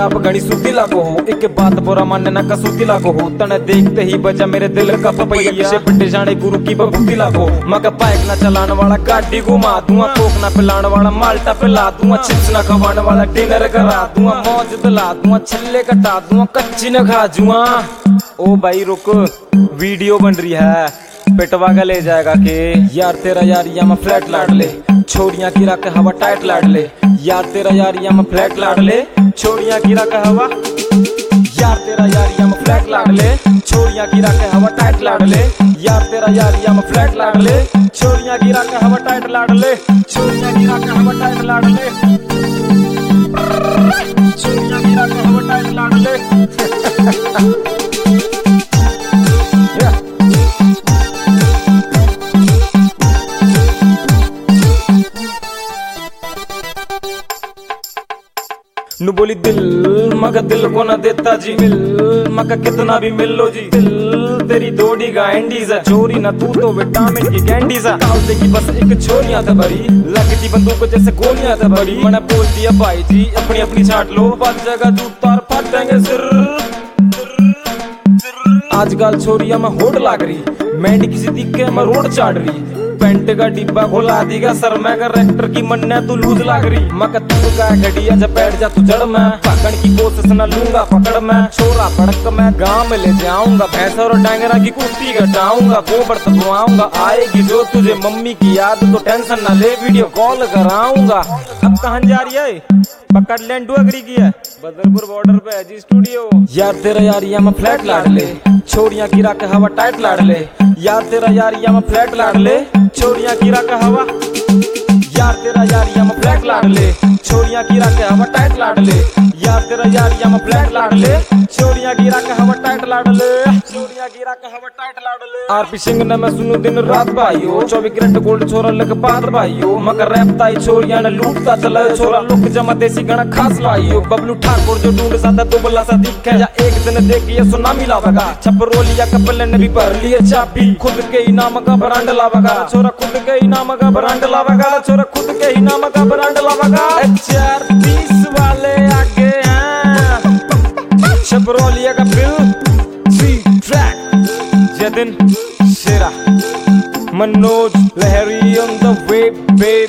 आप घनी सूती लागो हो, एक बात बुरा मानने ना कसूती लागो हो। तने देखते ही बजा मेरे दिल का पपैया, किसे पिंडे जाने गुरु की बबूती लागो। मगर बाइक ना चलाने वाला गाड़ी घुमा दूंगा, कोक ना पिलाने वाला माल्टा पिला दूंगा, चिप्स ना खवाने वाला डिनर करा दूंगा, मौज दिला दूंगा, छल्ले कटा दूंगा, कच्ची न खा जूंगा। ओ भाई रुक, वीडियो बन रही है, पेटवा का ले जाएगा के। यार तेरा यारिया में फ्लैट लाड ले, छोरियां गिरा के हवा टाइट लाड ले। यार तेरा यारिया में फ्लैट लाड ले, छोरियां गिरा के हवा। यार तेरा यारिया में फ्लैट लाड ले, छोरियां गिरा के हवा टाइट लाड ले। यार तेरा यारिया में फ्लैट लाड ले, छोरियां गिरा के हवा टाइट लाड ले। छोरियां गिरा के हवा टाइट लाड ले, छोरियां गिरा के हवा टाइट लाड ले। नु बोली दिल मगर दिल को ना देता जी मिल, मगर कितना भी मिल लो जी। दिल तेरी दोड़ी का एंडीज है, चोरी ना तू तो विटामिन की कैंडीज है। कालते की बस एक छोरियां था भरी, लगती बंदूक जैसे गोलियां था भरी। मैंने बोल दिया भाई जी अपनी अपनी छाट लो, बात जगह जूता और फट देंगे सिर। आजकल छोरियां में होड़ लाग रही, मैंडी किसी दिखे में रोड चाट रही। पेंट का डिब्बा खोला दीगा सर में, रेक्टर की मन्ने तू लूज लाग रही। मगर तू का घड़िया जब बैठ जा तू जड़ में, पकड़ की कोशिश न लूंगा पकड़ में। छोरा पड़क मैं गांव में ले जाऊंगा, भैंस और डांगरा की कुर्ती घटाऊंगा, गोबर तपवाऊंगा। आएगी जो तुझे मम्मी की याद तो टेंशन न ले, वीडियो कॉल कराऊंगा। अब कहाँ जा रही है? पकड़ लैंड अग्री की है, बदरपुर बॉर्डर पे है जी स्टूडियो। यार तेरा यारिया में फ्लैट लाड ले, छोरियां गिरा के हवा टाइट लाड ले। यार तेरा यारिया में फ्लैट लाड ले, छोरियां गिरा के हवा। यार तेरा यारिया में फ्लैट लाड ले, छोरियां गिरा के हवा टाइट लाड ले। यार तेरा यारिया में फ्लैट लाड ले, छोरियां गिरा के हवा टाइट लाड ले। छोरियां गिरा के हवा टाइट लाड ले। आरपी सिंह ने मैं सुनू दिन रात भाइयों, 24 कैरेट गोल्ड छोरा लग पार भाइयों। मगर रैपताई छोरियां ने लूटता चला, छोरा लुक जमा देसी गणा खास लाइयो। बबलू ठाकुर जो ढूंढ सादा तो बल्ला सा दिखे, या एक दिन देखिए सुनामी लावेगा। छपरोलिया कपल ने भी भर लिए चाबी, खुद के ही नाम का ब्रांड लावेगा। छोरा खुद के ही नाम का ब्रांड लावेगा, छोरा खुद के ही नाम का ब्रांड लावेगा। 420 वाले आगे हैं, छपरोलिया का बिल track. Jatin Shera, Manoj Lahari on the way, babe।